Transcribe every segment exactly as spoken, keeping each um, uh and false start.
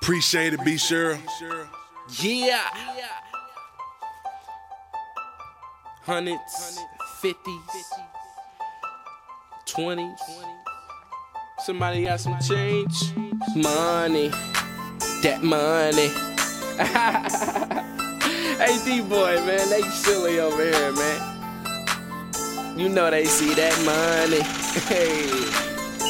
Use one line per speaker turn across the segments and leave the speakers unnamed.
Appreciate it, be sure.
Yeah. Hundreds, fifties, twenties. Somebody got some change? Money, that money. Hey, D-Boy, man, they silly over here, man. You know they see that money. Hey.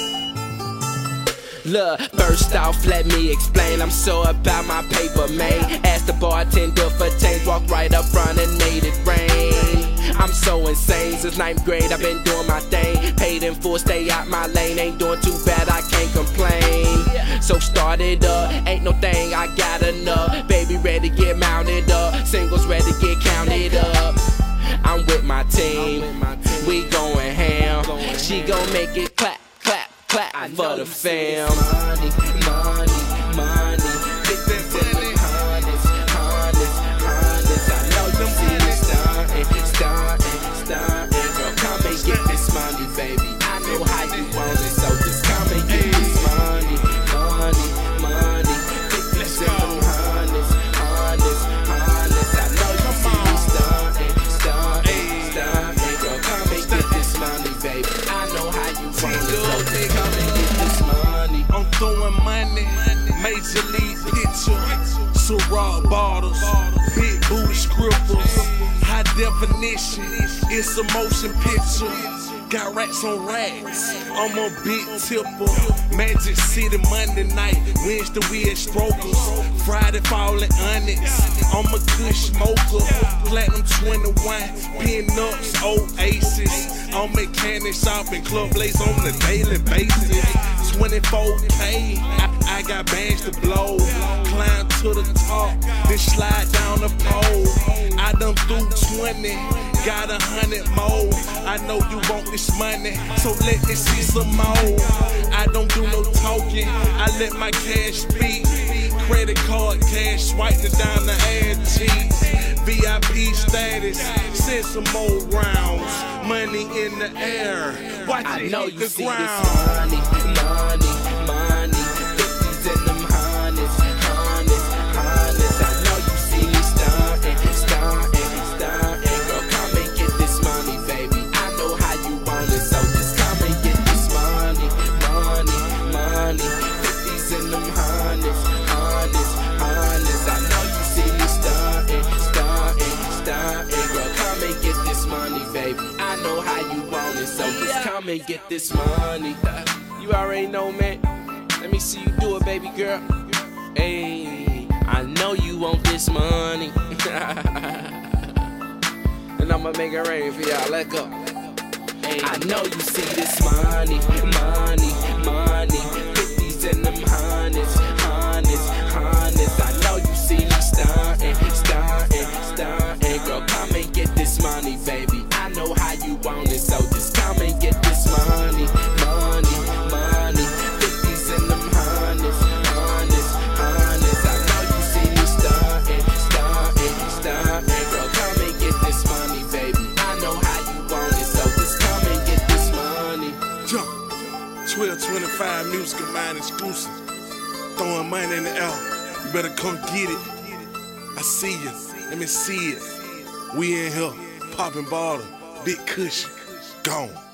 Look, first off, let me explain. I'm so about my paper, man. Asked the bartender for change, walked right up front and made it rain. I'm so insane, since ninth grade I've been doing my thing. Paid in full, stay out my lane. Ain't doing too bad, I can't complain. So started up, ain't no thing, I got enough. Baby ready to get mounted up, singles ready to get counted up. I'm with my team, we going ham. She gon' make it clap, clap, clap for the fam. Money, money, money. Fifties in them hundreds, hundreds, hundreds. I know you see me starting, starting, starting. Girl, come and get this money, baby. I know how you want it, so just come and get this money, money, money. Fifties in them hundreds, hundreds, hundreds. I know you see me starting, starting, starting. Girl, come and get this money, baby. I know how you want it, so just come and get this money.
I'm throwing money, major league picture, Ciroc bottles, big booty scribbles, high definition, it's a motion picture. Got racks on racks, I'm a big tipper. Magic City Monday night, Wednesday we at Strokers, Friday falling onyx, I'm a good smoker. Platinum twenty-one, Pinups, Oasis, I'm mechanics shopping, club lace on a daily basis. twenty-four K, I, I got bands to blow. Climb to the top, then slide down the pole. I done threw twenty, got a hundred more. I know you want this money, so let me see some more. I don't do no talking, I let my cash speak. Credit card cash, swiping down the ad cheeks. V I P status, send some more rounds. Money in the air, watch it
I know
hit
you
the
see
ground.
this money, money, money. Fifties in them hundreds, hundreds, hundreds. I know you see me starting, starting, starting. Girl, come and get this money, baby. I know how you want it, so just come and get this money, money, money. Fifties in them hundreds, hundreds, hundreds. I know you see me starting, starting, starting. Girl, come and get this money, baby. I know how you want it, so just come and get this money. You already know, man. Let me see you do it, baby girl. Hey, I know you want this money. And I'ma make it rain for y'all. Let go. Hey, I know you see this money, money, money. Fifties in them hundreds, hundreds, hundreds. I know you see me starting, starting, starting. Girl, come and get this money, baby. I know how you want it, so just come and get this money, money, money. Fifties in them hundreds, hundreds, hundreds. I know you see me starting, starting, starting. Girl, come and get this money, baby. I know how you want it, so just come and get this money.
Jump, twelve twenty-five music of mine exclusive. Throwing money in the air, you better come get it. I see you, let me see it. We in here, popping bottle, big cushion, gone.